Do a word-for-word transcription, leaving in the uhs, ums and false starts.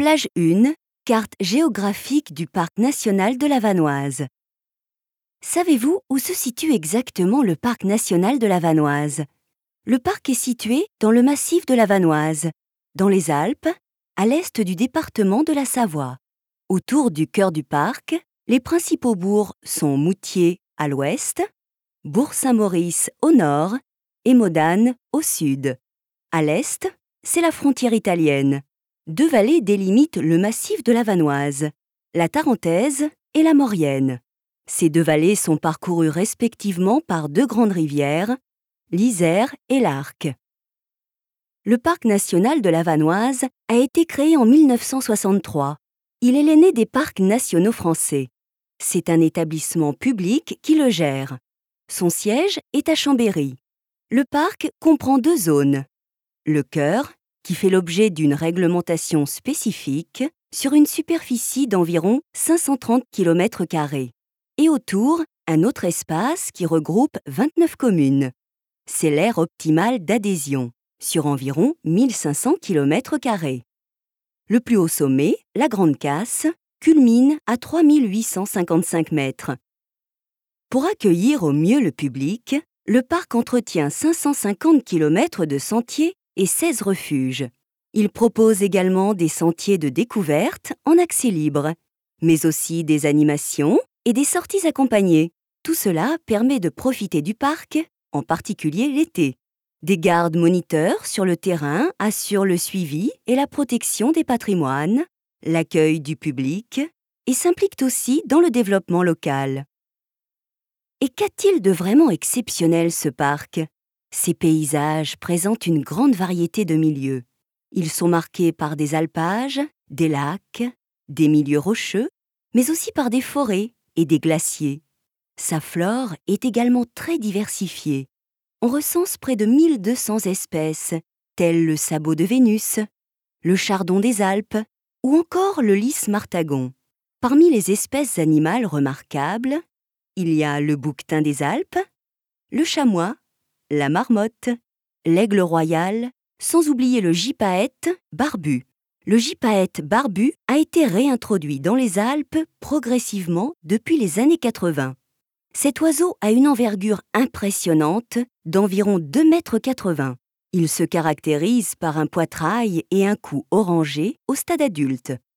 Plage un, carte géographique du Parc national de la Vanoise. Savez-vous où se situe exactement le Parc national de la Vanoise? Le parc est situé dans le massif de la Vanoise, dans les Alpes, à l'est du département de la Savoie. Autour du cœur du parc, les principaux bourgs sont Moutier à l'ouest, Bourg-Saint-Maurice au nord et Modane au sud. À l'est, c'est la frontière italienne. Deux vallées délimitent le massif de la Vanoise, la Tarentaise et la Maurienne. Ces deux vallées sont parcourues respectivement par deux grandes rivières, l'Isère et l'Arc. Le Parc national de la Vanoise a été créé en mille neuf cent soixante-trois. Il est l'aîné des parcs nationaux français. C'est un établissement public qui le gère. Son siège est à Chambéry. Le parc comprend deux zones. Le cœur, qui fait l'objet d'une réglementation spécifique sur une superficie d'environ cinq cent trente kilomètres carrés. Et autour, un autre espace qui regroupe vingt-neuf communes. C'est l'aire optimale d'adhésion, sur environ mille cinq cents kilomètres carrés. Le plus haut sommet, la Grande Casse, culmine à trois mille huit cent cinquante-cinq mètres. Pour accueillir au mieux le public, le parc entretient cinq cent cinquante kilomètres de sentiers et seize refuges. Il propose également des sentiers de découverte en accès libre, mais aussi des animations et des sorties accompagnées. Tout cela permet de profiter du parc, en particulier l'été. Des gardes moniteurs sur le terrain assurent le suivi et la protection des patrimoines, l'accueil du public et s'impliquent aussi dans le développement local. Et qu'a-t-il de vraiment exceptionnel ce parc? Ces paysages présentent une grande variété de milieux. Ils sont marqués par des alpages, des lacs, des milieux rocheux, mais aussi par des forêts et des glaciers. Sa flore est également très diversifiée. On recense près de mille deux cents espèces, telles le sabot de Vénus, le chardon des Alpes ou encore le lys martagon. Parmi les espèces animales remarquables, il y a le bouquetin des Alpes, le chamois, la marmotte, l'aigle royal, sans oublier le gypaète barbu. Le gypaète barbu a été réintroduit dans les Alpes progressivement depuis les années quatre-vingt. Cet oiseau a une envergure impressionnante d'environ deux mètres quatre-vingts. Il se caractérise par un poitrail et un cou orangé au stade adulte.